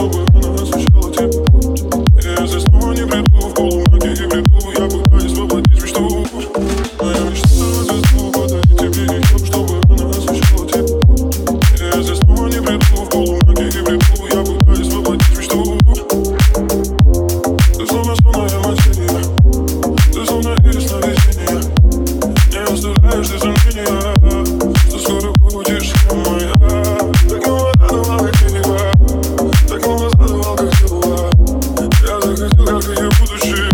чтобы она освещала тебе путь. И если снова не приду в полумраке и бреду, я пытаюсь воплотить мечту. Моя мечта на звезду, подарить тебе ее, чтобы она освещала тебе путь. И если снова не приду в полумраке и бреду, я пытаюсь воплотить мечту. Ты словно сонная материя, ты словно из сновидения. Не оставляешь ты сомнения, что скоро будешь моя. Так много задавал, как дерева, так много задавал, как дела. Я захотел, как и будущее.